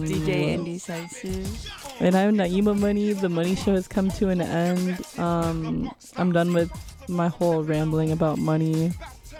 DJ Indecisive. And I'm Naima Money. The Money Show has come to an end. I'm done with my whole rambling about money.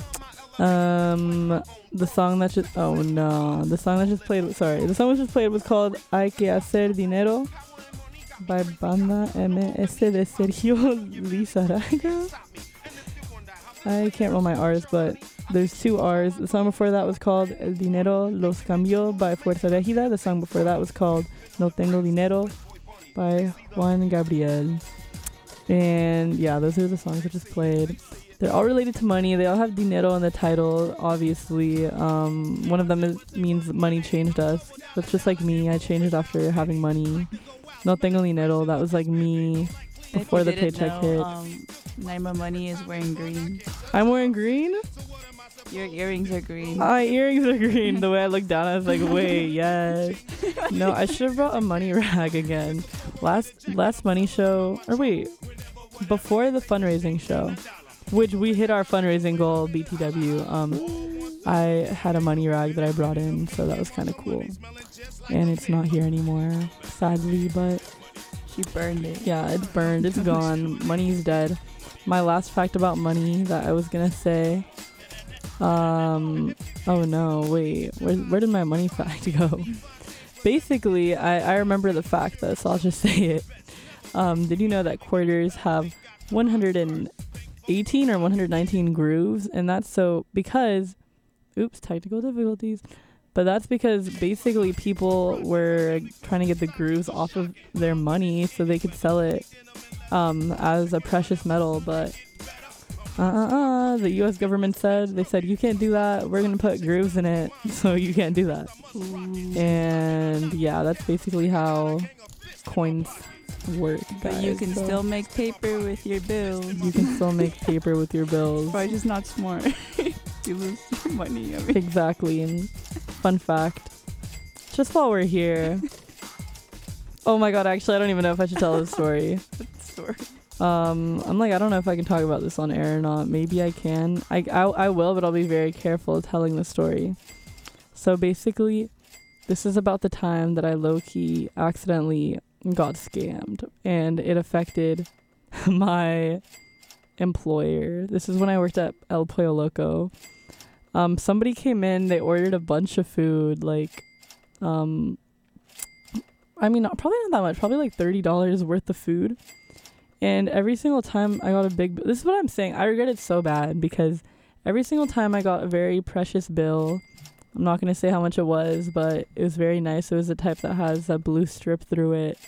The song that just the song was just played was called Hay que hacer dinero by Banda MS de Sergio Lizarraga. I can't roll my R's, but there's 2 R's. The song before that was called El Dinero Los Cambió by Fuerza Regida. The song before that was called No Tengo Dinero by Juan Gabriel. And yeah, those are the songs I just played. They're all related to money. They all have dinero in the title, obviously. One of them means money changed us. That's just like me. I changed after having money. No tengo dinero. That was like me before the paycheck hit. Naima Money is wearing green. I'm wearing green? Your earrings are green. My earrings are green. The way I looked down, I was like, wait, yes. No, I should have brought a money rag again. Last money show, or wait, before the fundraising show, which we hit our fundraising goal, BTW, I had a money rag that I brought in, so that was kind of cool. And it's not here anymore, sadly, but... She burned it. Yeah, it's burned. It's gone. Money's dead. My last fact about money that I was going to say... oh no, wait. Where did my money fact go? Basically, I remember the fact though, so I'll just say it. Did you know that quarters have 118 or 119 grooves? And that's so because, technical difficulties. But that's because basically people were trying to get the grooves off of their money so they could sell it as a precious metal. But the U.S. government said, you can't do that. We're going to put grooves in it, so you can't do that. And yeah, that's basically how coins work. But you can still make paper with your bills. You can still make paper with your bills. Probably just not smart. You lose your money. Exactly. And fun fact, just while we're here. Oh my god, actually, I don't even know if I should tell this story. I'm like, I don't know if I can talk about this on air or not. Maybe I can. I will, but I'll be very careful telling the story. So basically, this is about the time that I low-key accidentally got scammed, and it affected my employer. This is when I worked at El Pollo Loco. Somebody came in, they ordered a bunch of food, like, probably not that much, probably like $30 worth of food. And every single time I got a big... This is what I'm saying. I regret it so bad because every single time I got a very precious bill. I'm not going to say how much it was, but it was very nice. It was the type that has a blue strip through it.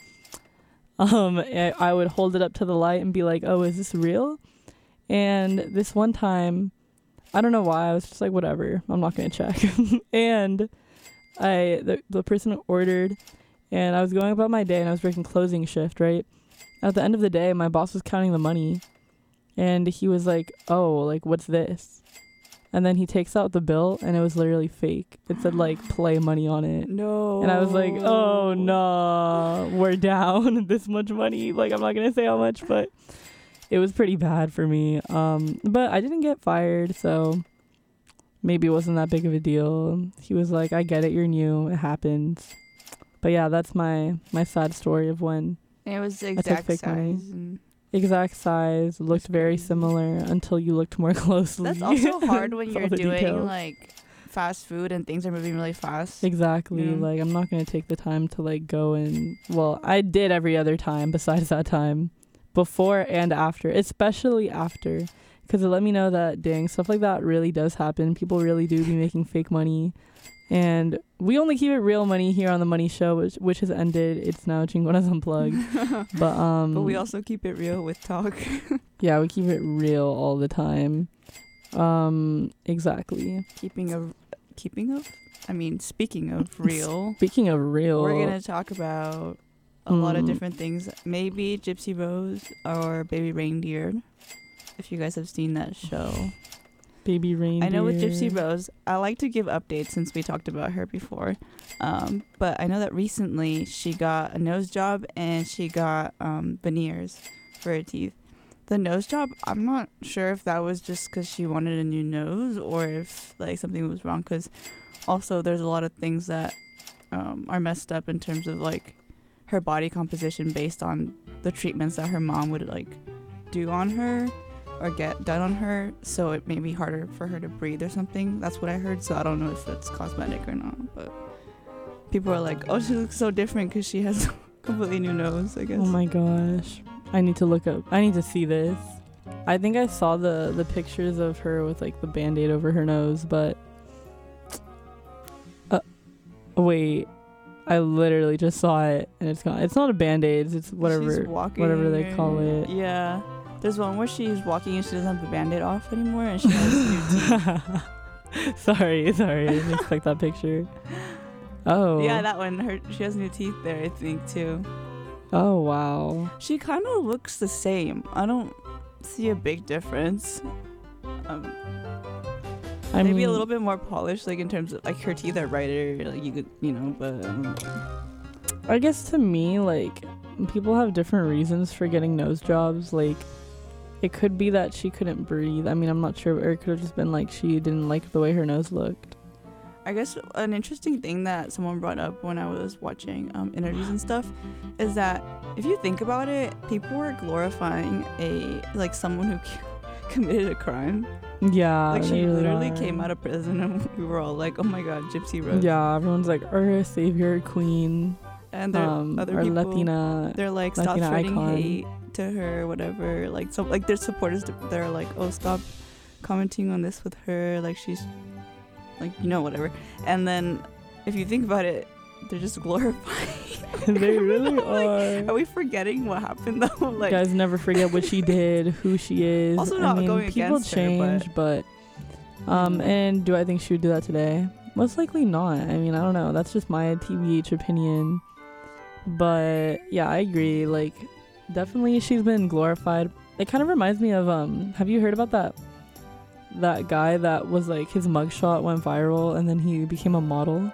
I would hold it up to the light and be like, oh, is this real? And this one time, I don't know why. I was just like, whatever. I'm not going to check. And the person ordered, and I was going about my day, and I was working closing shift, right? At the end of the day, my boss was counting the money, and he was like, oh, like, what's this? And then he takes out the bill, and it was literally fake. It said, like, play money on it. No. And I was like, oh, no, we're down this much money. Like, I'm not going to say how much, but it was pretty bad for me. But I didn't get fired, so maybe it wasn't that big of a deal. He was like, I get it, you're new, it happens. But yeah, that's my sad story of when... And it was the exact size. Exact size, looked very similar until you looked more closely. That's also hard when you're doing details. like fast food and things are moving really fast. Exactly. Yeah. Like, I'm not going to take the time to like go and... Well, I did every other time besides that time. Before and after. Especially after. Because it let me know that, dang, stuff like that really does happen. People really do be making fake money. And we only keep it real money here on the Money Show, which has ended. It's now Chingonas Unplugged. But we also keep it real with talk. Yeah, we keep it real all the time. Exactly. Speaking of real. Speaking of real. We're going to talk about a lot of different things. Maybe Gypsy Rose or Baby Reindeer, if you guys have seen that show. Baby Reindeer. I know with Gypsy Rose, I like to give updates since we talked about her before. But I know that recently she got a nose job and she got veneers for her teeth. The nose job, I'm not sure if that was just because she wanted a new nose or if like something was wrong. Because also there's a lot of things that are messed up in terms of like her body composition based on the treatments that her mom would like do on her or get done on her, so it may be harder for her to breathe or something. That's what I heard, so I don't know if it's cosmetic or not, but people are like, oh, she looks so different because she has a completely new nose, I guess. Oh my gosh, I need to see this. I think I saw the pictures of her with like the band-aid over her nose, but wait, I literally just saw it and it's gone. It's not a band-aid, it's whatever they call it. Yeah, there's one where she's walking and she doesn't have the band-aid off anymore and she has new teeth. sorry, I didn't expect that picture. Oh yeah, that one, she has new teeth there, I think, too. Oh wow, she kind of looks the same. I don't see a big difference. Maybe a little bit more polished, like in terms of like her teeth are brighter, like you could, but I guess to me, like, people have different reasons for getting nose jobs. Like, it could be that she couldn't breathe. I mean, I'm not sure, or it could have just been like she didn't like the way her nose looked. I guess an interesting thing that someone brought up when I was watching interviews and stuff is that if you think about it, people were glorifying someone who committed a crime. Yeah, like she literally came out of prison and we were all like, oh my god, Gypsy Rose. Yeah, everyone's like, our savior queen, and other our people, Latina, they're like, Latina stop spreading icon. hate to her, whatever. Like, so like their supporters, they're like, oh, stop commenting on this with her, like she's like, whatever. And then if you think about it, they're just glorifying. They really are. Are we forgetting what happened though? Like, guys, never forget what she did, who she is. Also, not going people against change, her, but and do I think she would do that today? Most likely not. I mean, I don't know. That's just my TBH opinion. But yeah, I agree. Like, definitely, she's been glorified. It kind of reminds me of have you heard about that guy that was like his mugshot went viral and then he became a model?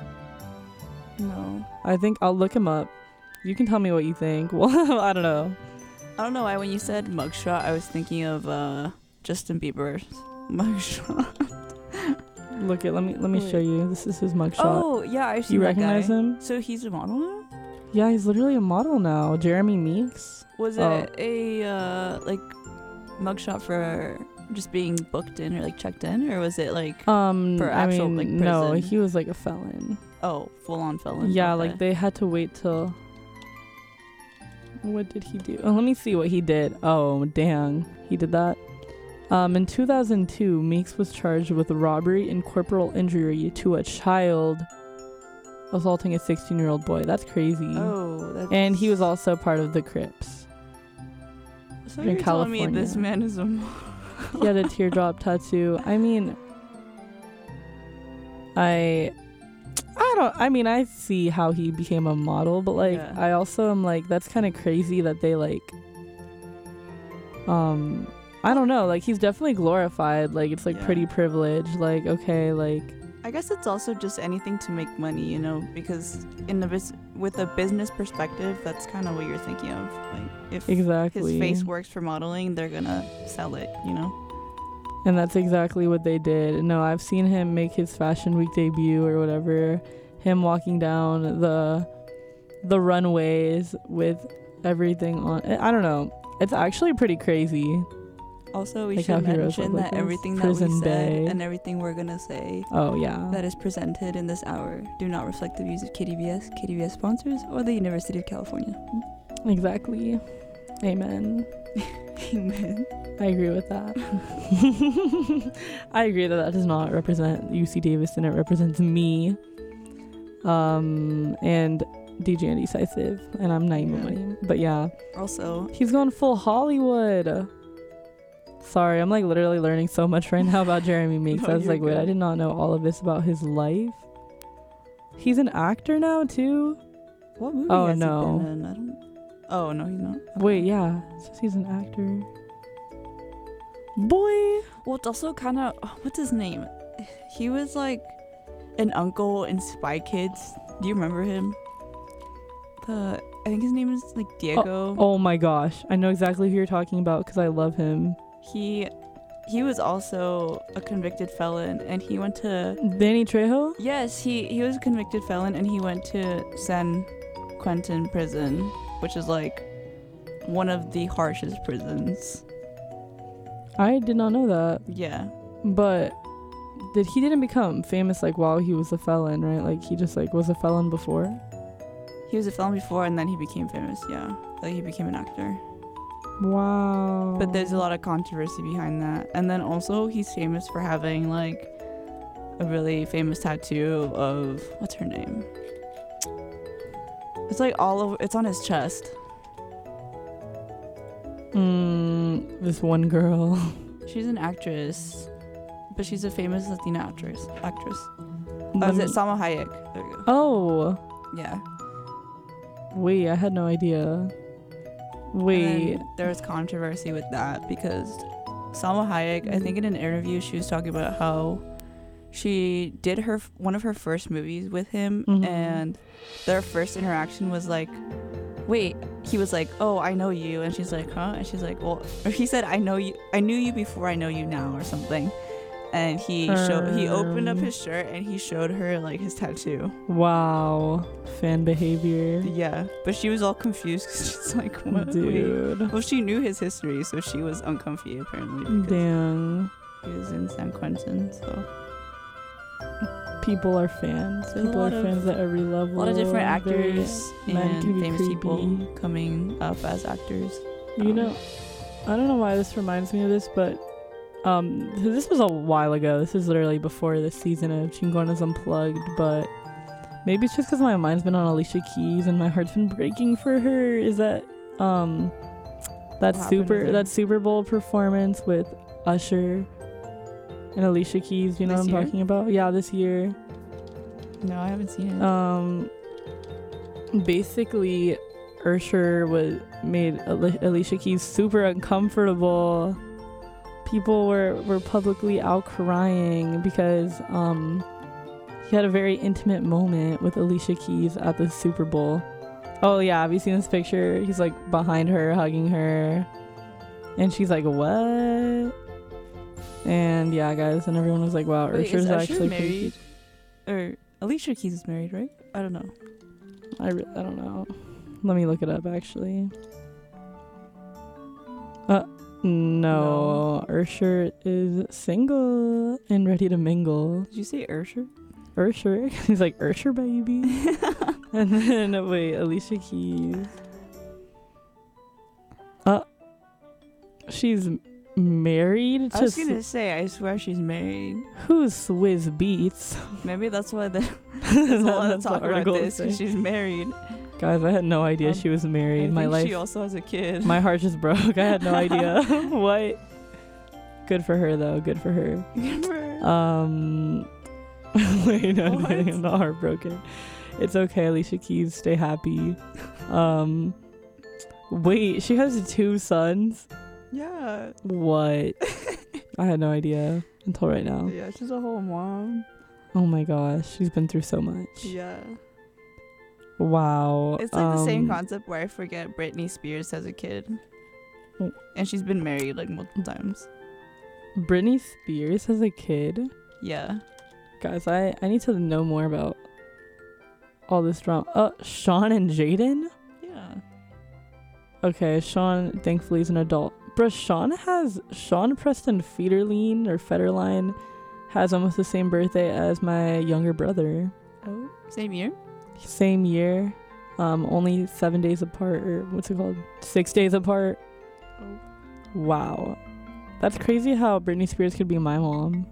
No. I think I'll look him up. You can tell me what you think. Well, I don't know. I don't know why when you said mugshot, I was thinking of Justin Bieber's mugshot. Look it. Let me show you. This is his mugshot. Oh yeah, I've seen You that recognize guy. him? So he's a model now? Yeah, he's literally a model now. Jeremy Meeks. Was it a like mugshot for just being booked in or like checked in, or was it like for actual like prison? No, he was like a felon. Oh, full on felon. Yeah, okay. like they had to wait till. What did he do? Oh, let me see what he did. Oh, dang, he did that. In 2002, Meeks was charged with robbery and corporal injury to a child, assaulting a 16-year-old boy. That's crazy. Oh, and he was also part of the Crips. So in you're telling me California. this man is a He had a teardrop tattoo. I mean, I see how he became a model, but like, Yeah. I also am like, that's kind of crazy that they like, I don't know, like he's definitely glorified. Like it's like pretty privileged. Like, okay, like. I guess it's also just anything to make money, because with a business perspective, that's kind of what you're thinking of. Like if Exactly. his face works for modeling, they're gonna sell it, And that's exactly what they did. No, I've seen him make his Fashion Week debut or whatever. Him walking down the runways with everything on. I don't know. It's actually pretty crazy. Also, we Like how should heroes mention look that like everything this. that we Prison said Bay. and everything we're gonna say Oh yeah. that is presented in this hour do not reflect the views of KDVS sponsors, or the University of California. Exactly. Amen. Amen. I agree with that. I agree that does not represent UC Davis, and it represents me. And DJ Indecisive, and I'm Naima William. But yeah. Also, He's going full Hollywood. Sorry, I'm like literally learning so much right now about Jeremy Meeks. No, I was you're like, wait, I good. did not know all of this about his life. He's an actor now too? what movie Oh, has no. he been in? Oh no, he's not. Wait, yeah. It says he's an actor. Boy. Well, it's also kind of what's his name? He was like an uncle in Spy Kids. Do you remember him? I think his name is like Diego. Oh my gosh. I know exactly who you're talking about because I love him. He he was also a convicted felon, and he went to... Danny Trejo? Yes, he was a convicted felon, and he went to San Quentin prison, which is like one of the harshest prisons. I did not know that. Yeah. But he didn't become famous like while he was a felon, right? Like he just like was a felon before? He was a felon before, and then he became famous, yeah. Like he became an actor. Wow. But there's a lot of controversy behind that. And then also he's famous for having like a really famous tattoo of, what's her name? It's like all over, it's on his chest. This one girl. She's an actress, but she's a famous Latina actress. Oh, is it Salma Hayek? There you go. Oh. Yeah. Wait, I had no idea. Wait. There was controversy with that because Salma Hayek, I think in an interview, she was talking about how she did one of her first movies with him, and their first interaction was like, wait, he was like, oh, I know you, and she's like, huh? And she's like, well, or he said, I knew you before I know you now, or something. And he opened up his shirt and he showed her like his tattoo. Wow, fan behavior. Yeah, but she was all confused because she's like, what? Dude. Wait. Well, she knew his history, so she was uncomfy apparently. Damn. He was in San Quentin, so. People are fans. People are fans at every level. A lot of different actors and famous creepy. people coming up as actors. You know, I don't know why this reminds me of this, but this was a while ago. This is literally before this season of Chingonas Unplugged, but maybe it's just because my mind's been on Alicia Keys and my heart's been breaking for her. Is that that Super Bowl performance with Usher and Alicia Keys? You know what I'm talking about? Yeah, this year. No, I haven't seen it. Basically, Usher made Alicia Keys super uncomfortable. People were publicly out crying because he had a very intimate moment with Alicia Keys at the Super Bowl. Oh yeah, have you seen this picture? He's like behind her, hugging her, and she's like, "What?" And yeah, guys, and everyone was like, "Wow, Usher's actually married." Or Alicia Keys is married, right? I don't know. I don't know. Let me look it up actually. No, Usher is single and ready to mingle. Did you say Usher? Usher. He's like, Usher, baby. And then, wait, Alicia Keys. She's married to... I was gonna say, I swear she's married. Who's Swizz Beatz? Maybe that's why there's a lot of talk about this, because she's married. Guys, I had no idea she was married. My life. She also has a kid. My heart just broke. I had no idea. What? Good for her, though. Good for her. Good for her. Wait, no, I'm not heartbroken. It's okay, Alicia Keys. Stay happy. Wait, she has 2 sons? Yeah. What? I had no idea until right now. Yeah, she's a whole mom. Oh my gosh, she's been through so much. Yeah. Wow. It's like the same concept where I forget Britney Spears has a kid. And she's been married like multiple times. Britney Spears has a kid? Yeah. Guys, I need to know more about all this drama. Sean and Jaden? Yeah. Okay, Sean thankfully is an adult. Bro, Sean Preston Federline has almost the same birthday as my younger brother. Oh, same year? Same year. Only 7 days apart, or what's it called? 6 days apart. Oh. Wow. That's crazy how Britney Spears could be my mom.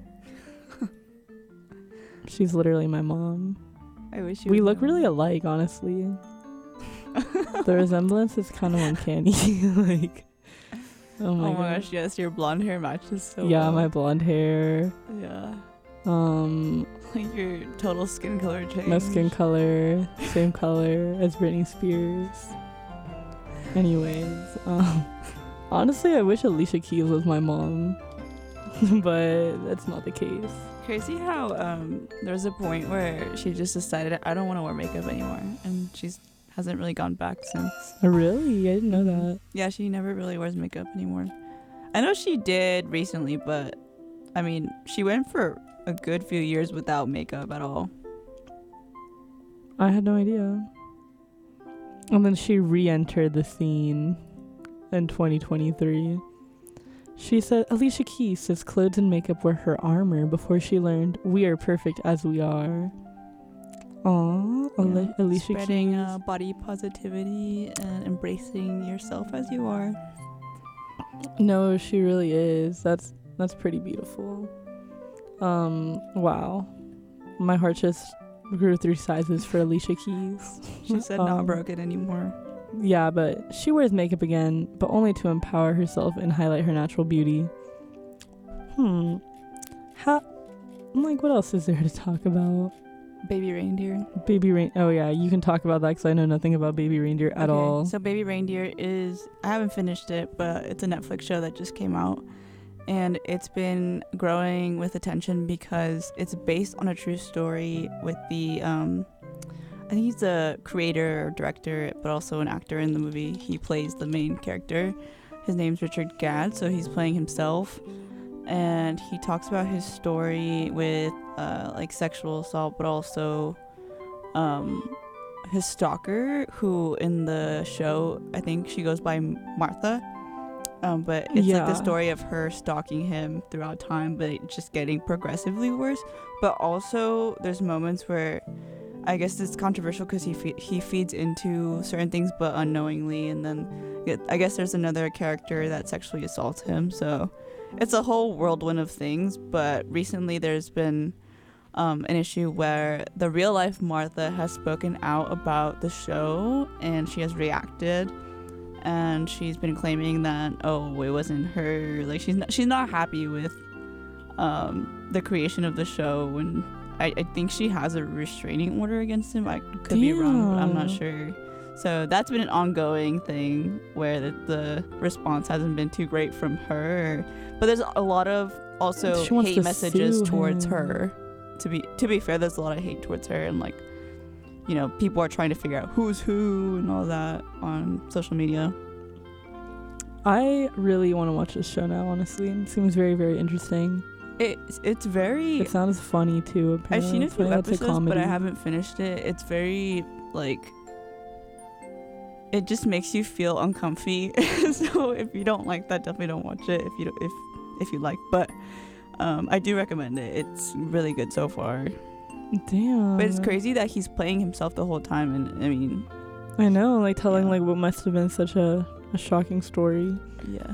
She's literally my mom. I wish we look really alike, honestly. The resemblance is kind of uncanny. Like, oh my gosh, yes, your blonde hair matches so yeah, well. my blonde hair. Yeah. Like your total skin color change. My skin color, same color as Britney Spears. Anyways, honestly, I wish Alicia Keys was my mom, but that's not the case. Crazy how there was a point where she just decided, I don't want to wear makeup anymore, and she's hasn't really gone back since. Oh, really? I didn't know that. Yeah, she never really wears makeup anymore. I know she did recently, but I mean, she went for a good few years without makeup at all. I had no idea. And then she re-entered the scene in 2023. She said Alicia Keys says clothes and makeup were her armor before she learned we are perfect as we are. Aww, Yeah. Alicia Spreading Keys. body positivity and embracing yourself as you are. No, she really is. That's pretty beautiful. Wow. My heart just grew 3 sizes for Alicia Keys. She said not broken anymore. Yeah, but she wears makeup again, but only to empower herself and highlight her natural beauty. I'm like, what else is there to talk about? Baby Reindeer. Oh yeah, you can talk about that because I know nothing about Baby Reindeer at all. So Baby Reindeer is, I haven't finished it, but it's a Netflix show that just came out. And it's been growing with attention because it's based on a true story with the, I think he's a creator or director, but also an actor in the movie. He plays the main character. His name's Richard Gadd, so he's playing himself. And he talks about his story with like sexual assault, but also his stalker, who in the show, I think she goes by Martha. But it's like the story of her stalking him throughout time, but it's just getting progressively worse. But also there's moments where I guess it's controversial because he feeds into certain things but unknowingly, and then I guess there's another character that sexually assaults him. So it's a whole whirlwind of things. But recently there's been an issue where the real life Martha has spoken out about the show, and she has reacted, and she's been claiming that it wasn't her, like she's not happy with the creation of the show, and I think she has a restraining order against him. I could be wrong, but I'm not sure. So that's been an ongoing thing where the response hasn't been too great from her. But there's a lot of also hate messages towards her. To be fair, there's a lot of hate towards her, and like, you know, people are trying to figure out who's who and all that on social media. I really want to watch this show now, honestly. It seems very, very interesting. It's very... It sounds funny, too, apparently. I've seen a few episodes, but I haven't finished it. It's very, like... It just makes you feel uncomfy. So if you don't like that, definitely don't watch it if you like. But I do recommend it. It's really good so far. Damn. But it's crazy that he's playing himself the whole time, and I mean... I know, like telling like what must have been such a shocking story. Yeah.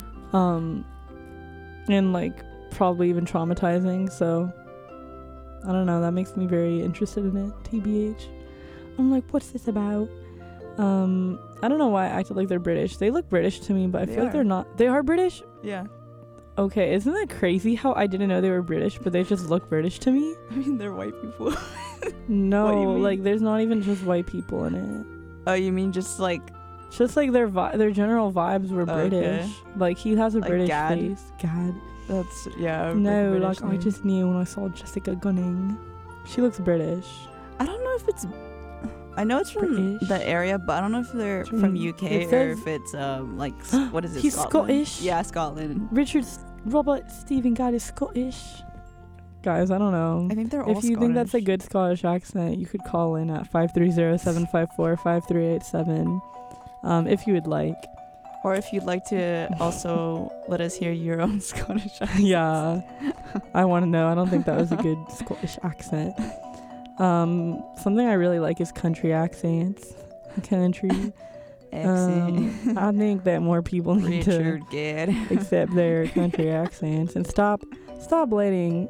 And like probably even traumatizing, so I don't know, that makes me very interested in it, TBH. I'm like, what's this about? I don't know why I acted like they're British. They look British to me, but I feel like they're not. They are British? Yeah. Okay, isn't that crazy how I didn't know they were British, but they just look British to me? I mean, they're white people. No, like there's not even just white people in it. Oh, you mean just like their general vibes were British. Okay. Like he has a like British face. Gadd. That's No, like name. I just knew when I saw Jessica Gunning. She looks British. I don't know if it's. I know it's from British. The area, but I don't know if they're from UK or if it's like what is it? He's Scotland? Scottish. Yeah, Scotland. Robert Stephen Gadd is Scottish. Guys, I don't know. I think they're all If you Scottish. think that's a good Scottish accent, you could call in at 530-754-5387 if you would like. Or if you'd like to also let us hear your own Scottish accent. Yeah. I want to know. I don't think that was a good Scottish accent. Something I really like is country accents. Country. I think that more people need to accept their country accents and stop letting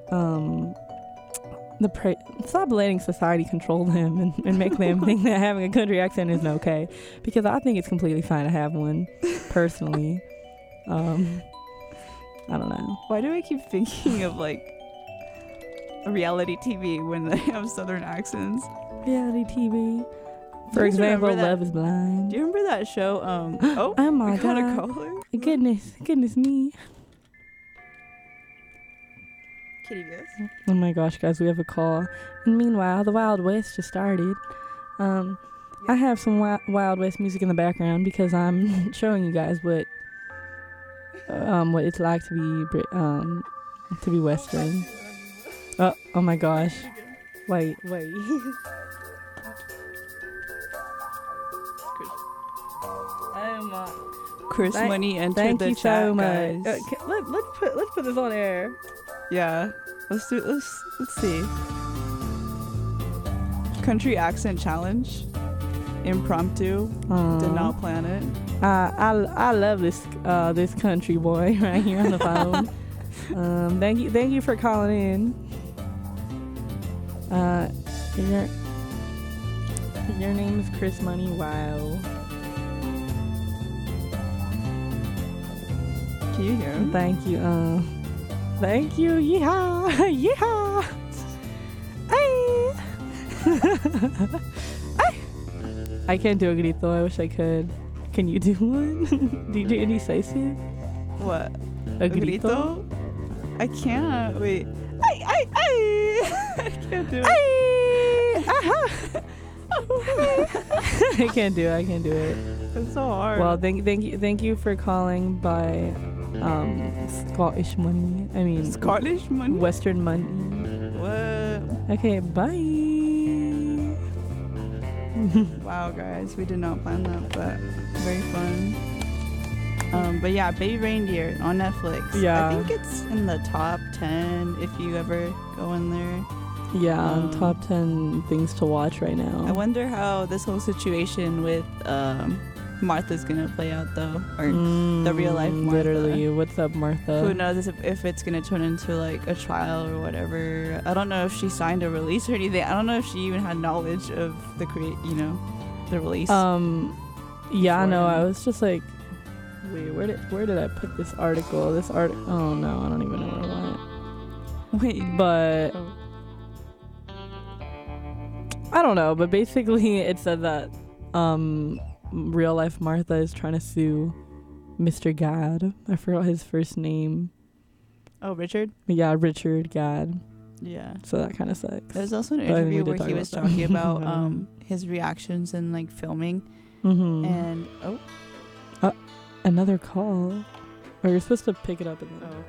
stop letting society control them and make them think that having a country accent isn't okay, because I think it's completely fine to have one personally. I don't know. Why do I keep thinking of like reality TV when they have southern accents? Reality TV. For example, Love is Blind. Do you remember that show? Oh my God. Goodness me. Kitty goes. Oh my gosh, guys, we have a call. And meanwhile, the Wild West just started. I have some Wild West music in the background because I'm showing you guys what what it's like to be Western. Oh my gosh. Wait. Chris Money entered thank the you chat, so much. guys. Let's put this on air. Yeah, let's see. Country accent challenge, impromptu. Did not plan it. I love this country boy right here on the phone. Thank you for calling in. Your name is Chris Money. Wow. Can you hear him? Thank you. Thank you. Yeehaw. Yeehaw. Hey. I can't do a grito. I wish I could. Can you do one? DJ Andy Saisi? What? A grito? I can't. Wait. I can't do it. I can't do it. It's so hard. Well, thank you for calling by Scottish money. I mean Scottish money? Western money. What? Okay, bye. Wow, guys, we did not plan that, but very fun. But yeah, Baby Reindeer on Netflix. Yeah. I think it's in the top 10 if you ever go in there. Yeah, top 10 things to watch right now. I wonder how this whole situation with Martha's gonna play out, though, or the real life Martha. Literally, what's up, Martha? Who knows if it's gonna turn into like a trial or whatever. I don't know if she signed a release or anything. I don't know if she even had knowledge of the the release. Yeah, no, I was just like, wait, where did I put this article? Oh no, I don't even know where I went. Wait, but I don't know. But basically, it said that real life Martha is trying to sue Mr. Gad. I forgot his first name. Oh, Richard? Yeah, Richard Gad. Yeah. So that kind of sucks. There's also an interview where he was talking about his reactions and like filming. Mm-hmm. And another call. Or you're supposed to pick it up and then.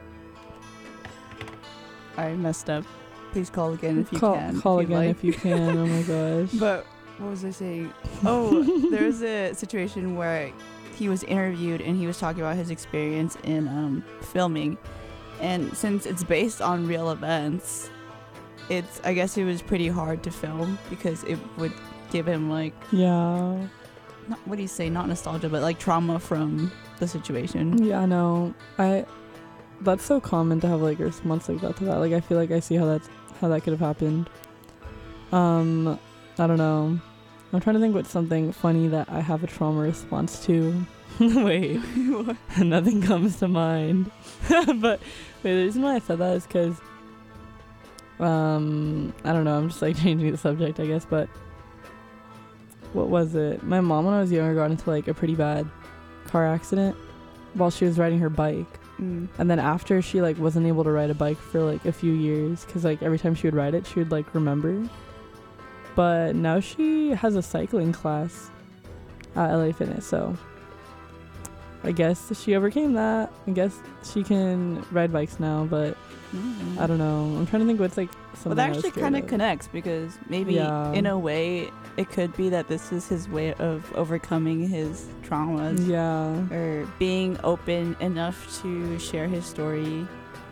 I messed up. Please call again if you can. Call again if you can. Oh my gosh. But what was I saying? Oh, there's a situation where he was interviewed and he was talking about his experience in filming. And since it's based on real events, I guess it was pretty hard to film because it would give him like what do you say, not nostalgia, but like trauma from the situation. Yeah, no. That's so common to have like a response like that to that. Like I feel like I see how that could have happened. I don't know. I'm trying to think what's something funny that I have a trauma response to. Wait, what? Nothing comes to mind. But wait, the reason why I said that is because I don't know, I'm just like changing the subject, I guess, but what was it? My mom, when I was younger, got into like a pretty bad car accident while she was riding her bike. And then after, she like wasn't able to ride a bike for like a few years because like every time she would ride it, she would like remember. But now she has a cycling class at LA Fitness, so I guess she overcame that. I guess she can ride bikes now, but I don't know. I'm trying to think what's like something. Well, that actually kind of connects because maybe in a way it could be that this is his way of overcoming his traumas. Yeah. Or being open enough to share his story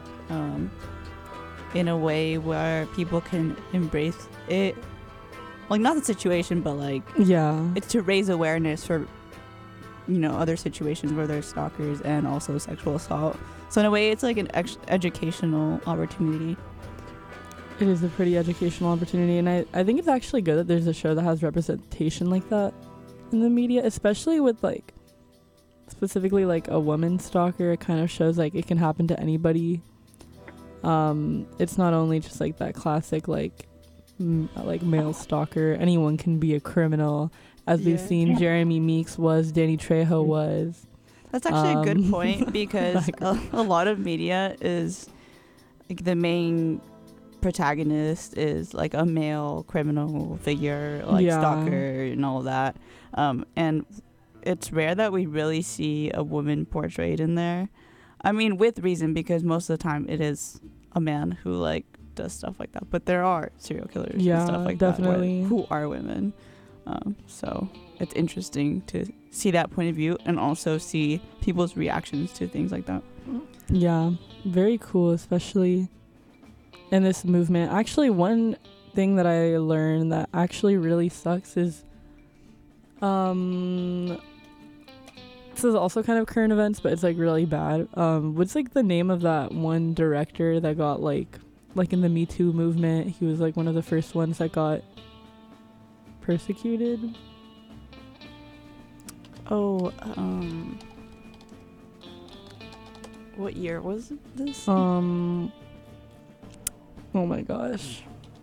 in a way where people can embrace it. Like, not the situation, but like, it's to raise awareness for, other situations where there's stalkers and also sexual assault. So in a way, it's like an educational opportunity. It is a pretty educational opportunity, and I think it's actually good that there's a show that has representation like that in the media, especially with like specifically like a woman stalker. It kind of shows like it can happen to anybody. It's not only just like that classic like male stalker. Anyone can be a criminal, as we've seen Jeremy Meeks was, Danny Trejo was. That's actually a good point because a lot of media is like the main protagonist is like a male criminal figure, like stalker and all that. And it's rare that we really see a woman portrayed in there. I mean, with reason, because most of the time it is a man who like does stuff like that. But there are serial killers and stuff like definitely. that who are women. So it's interesting to see that point of view and also see people's reactions to things like that. Yeah, very cool, especially in this movement. Actually, one thing that I learned that actually really sucks is this is also kind of current events, but it's like really bad. What's like the name of that one director that got like in the Me Too movement? He was like one of the first ones that got persecuted. Oh, what year was this? Oh my gosh.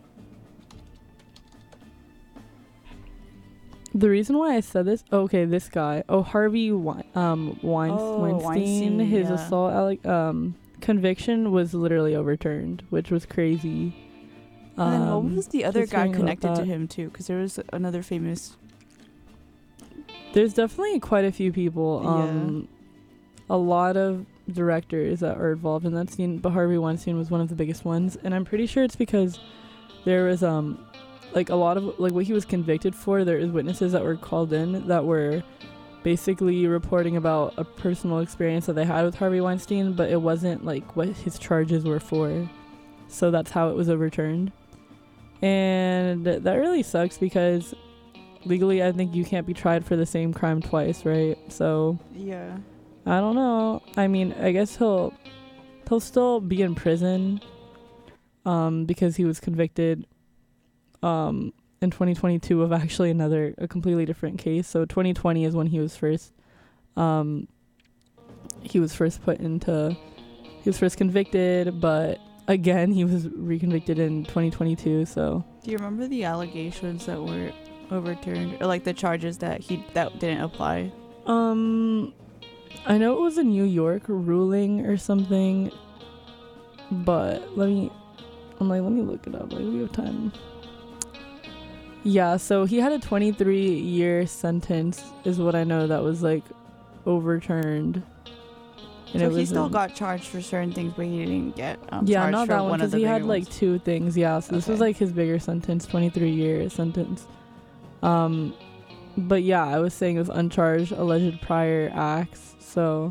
The reason why I said this, this guy, Harvey Weinstein, his assault conviction was literally overturned, which was crazy. And then what was the other guy connected to him too? Because there was another famous. There's definitely quite a few people. A lot of directors that are involved in that scene, but Harvey Weinstein was one of the biggest ones, and I'm pretty sure it's because there was like a lot of like what he was convicted for. There is witnesses that were called in that were basically reporting about a personal experience that they had with Harvey Weinstein, but it wasn't like what his charges were for. So that's how it was overturned. And that really sucks because legally I think you can't be tried for the same crime twice, right? So yeah, I don't know. I mean, I guess he'll still be in prison because he was convicted in 2022 of actually a completely different case. So 2020 is when he was first convicted, but again he was reconvicted in 2022. So do you remember the allegations that were overturned, or like the charges that didn't apply? I know it was a New York ruling or something, but let me look it up. Like, we have time. Yeah, so he had a 23-year sentence, is what I know, that was like overturned. And so he still got charged for certain things, but he didn't get charged not for that one, because he had like 2 things. Yeah, so this was like his bigger sentence, 23-year sentence. But yeah, I was saying it was uncharged alleged prior acts. So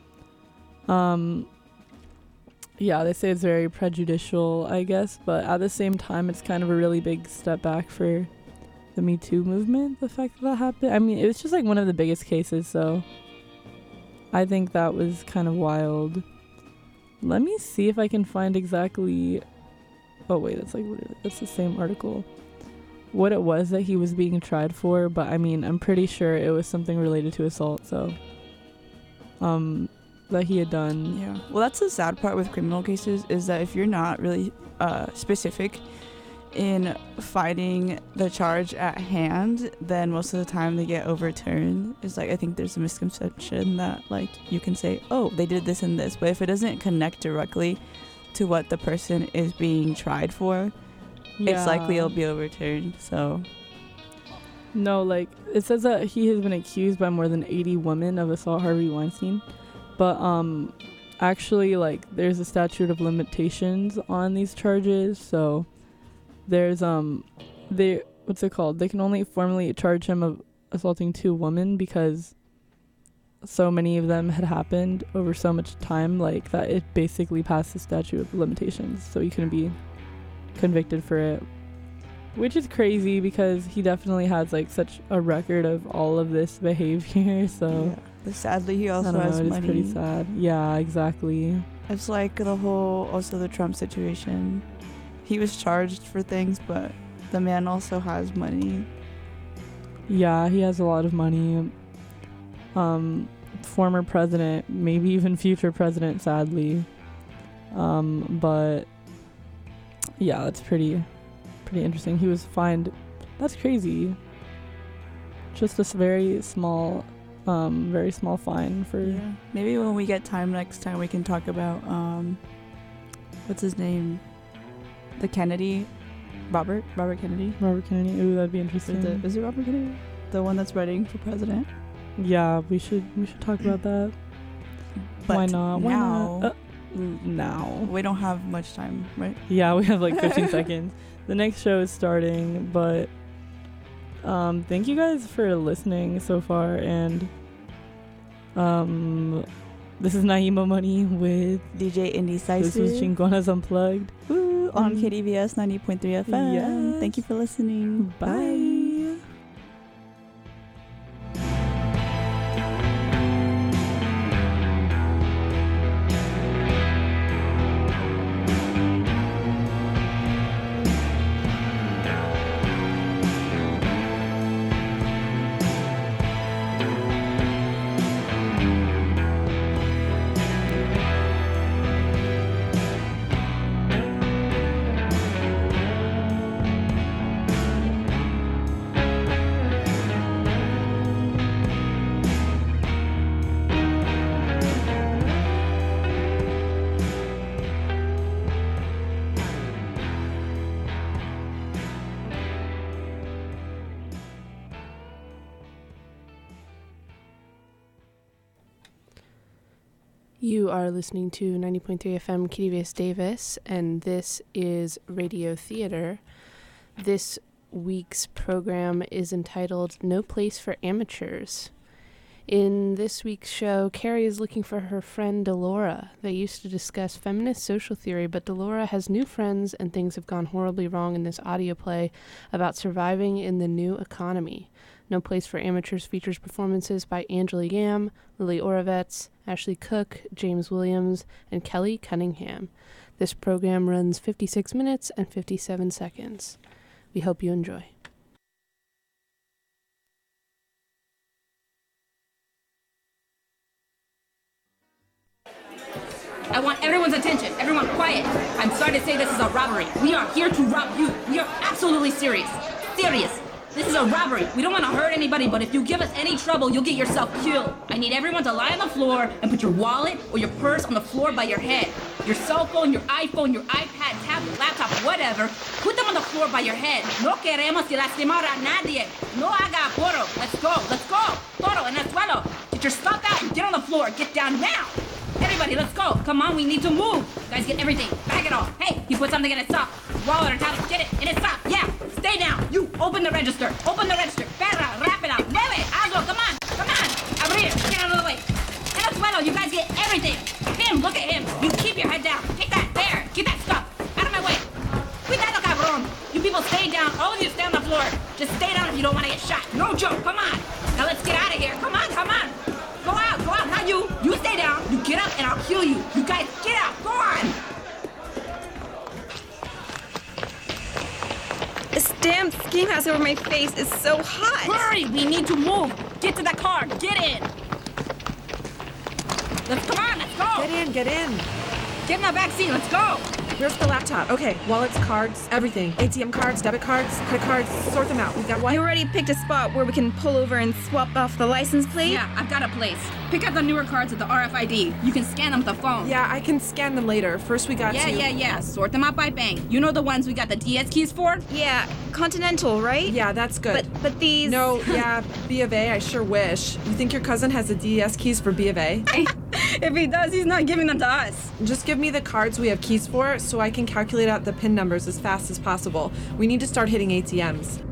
yeah, they say it's very prejudicial, I guess, but at the same time it's kind of a really big step back for the Me Too movement, the fact that happened. I mean, it was just like one of the biggest cases, so I think that was kind of wild. Let me see if I can find exactly... Oh wait, that's the same article. What it was that he was being tried for, but I mean, I'm pretty sure it was something related to assault, so that he had done. Yeah. Well, that's the sad part with criminal cases, is that if you're not really specific in fighting the charge at hand, then most of the time they get overturned. It's like, I think there's a misconception that like you can say, oh, they did this and this, but if it doesn't connect directly to what the person is being tried for, it's likely it'll be overturned. So no, like it says that he has been accused by more than 80 women of assault Harvey Weinstein, but actually like there's a statute of limitations on these charges, so there's what's it called? They can only formally charge him of assaulting 2 women because so many of them had happened over so much time, like that it basically passed the statute of limitations, so he couldn't be convicted for it, which is crazy because he definitely has like such a record of all of this behavior. So yeah. But sadly he also has money. It's pretty sad. Yeah, exactly. It's like the Trump situation. He was charged for things, but the man also has money. Yeah, he has a lot of money. Former president, maybe even future president, sadly. But yeah, that's pretty interesting. He was fined. That's crazy. Just this very small fine for. Yeah. Maybe when we get time next time, we can talk about what's his name, the Kennedy, Robert Kennedy. Robert Kennedy. Ooh, that'd be interesting. Is it Robert Kennedy, the one that's running for president? Yeah, we should talk about that. But Why not? Why now, not? Now. we don't have much time, right? Yeah, we have like 15 seconds. The next show is starting, but thank you guys for listening so far. And this is Naima Money with DJ Indecisive. This was Chingonas Unplugged. Woo, on KDVS 90.3 FM. Yes. Thank you for listening. Bye. You are listening to 90.3 FM KDVS Davis, and this is Radio Theater. This week's program is entitled No Place for Amateurs. In this week's show, Carrie is looking for her friend Delora. They used to discuss feminist social theory, but Delora has new friends and things have gone horribly wrong in this audio play about surviving in the new economy. No Place for Amateurs features performances by Angela Yam, Lily Oravets, Ashley Cook, James Williams, and Kelly Cunningham. This program runs 56 minutes and 57 seconds. We hope you enjoy. I want everyone's attention. Everyone quiet. I'm sorry to say this is a robbery. We are here to rob you. We are absolutely serious. Serious. This is a robbery. We don't want to hurt anybody, but if you give us any trouble, you'll get yourself killed. I need everyone to lie on the floor and put your wallet or your purse on the floor by your head. Your cell phone, your iPhone, your iPad, tablet, laptop, whatever, put them on the floor by your head. No queremos lastimar a nadie. No haga apuro. Let's go. Let's go. Todo en el suelo. Get your stuff out and get on the floor. Get down now. Everybody, let's go. Come on, we need to move. Guys, get everything. Bag it all. Hey, you put something in its sock. Wallet or tablet, get it in its sock. Yeah, stay down. You, open the register. Open the register. Perra, wrap it up. Mueve, hazlo. Come on. Come on. Abrir. Get out of the way. En el suelo, you guys get everything. Him, look at him. You keep your head down. Take that. There. Keep that stuff. Out of my way. Cuidado, cabrón. You people stay down. All of you stay on the floor. Just stay down if you don't want to get shot. No joke. Come on. Now let's get out of here. Come on, come on. Go out, not you. You stay down, you get up, and I'll kill you. You guys, get out, go on. This damn ski mask over my face is so hot. Hurry, we need to move. Get to the car, get in. Come on, let's go. Get in. Get in the back seat, let's go. Where's the laptop? Okay, wallets, cards, everything. ATM cards, debit cards, credit cards, sort them out. We've got what? You already picked a spot where we can pull over and swap off the license plate? Yeah, I've got a place. Pick out the newer cards with the RFID. You can scan them with the phone. Yeah, I can scan them later. First we got to... Yeah. Sort them out by bank. You know the ones we got the DS keys for? Yeah, Continental, right? Yeah, that's good. But these... No, yeah, B of A, I sure wish. You think your cousin has the DS keys for B of A? If he does, he's not giving them to us. Just give me the cards we have keys for so I can calculate out the PIN numbers as fast as possible. We need to start hitting ATMs.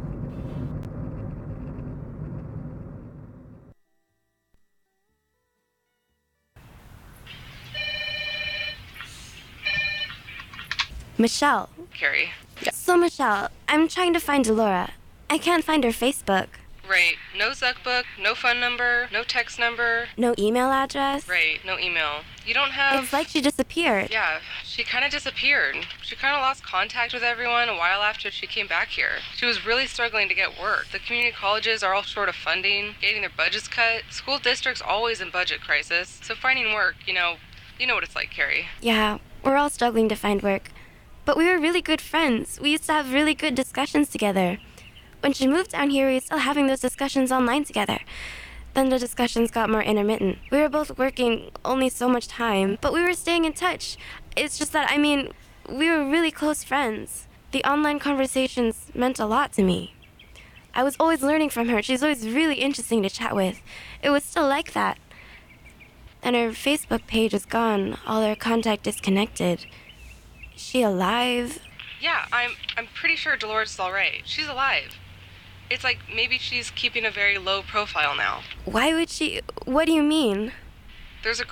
Michelle. Carrie. So, Michelle, I'm trying to find Delora. I can't find her Facebook. Right. No Zuckbook, no phone number, no text number. No email address. Right. No email. You don't have... It's like she disappeared. Yeah, she kind of disappeared. She kind of lost contact with everyone a while after she came back here. She was really struggling to get work. The community colleges are all short of funding, getting their budgets cut. School district's always in budget crisis. So finding work, you know what it's like, Carrie. Yeah, we're all struggling to find work. But we were really good friends. We used to have really good discussions together. When she moved down here, we were still having those discussions online together. Then the discussions got more intermittent. We were both working only so much time, but we were staying in touch. It's just that, we were really close friends. The online conversations meant a lot to me. I was always learning from her. She's always really interesting to chat with. It was still like that. Then her Facebook page is gone. All her contact disconnected. Is she alive? Yeah, I'm pretty sure Dolores is all right. She's alive. It's like maybe she's keeping a very low profile now. Why would she? What do you mean? There's a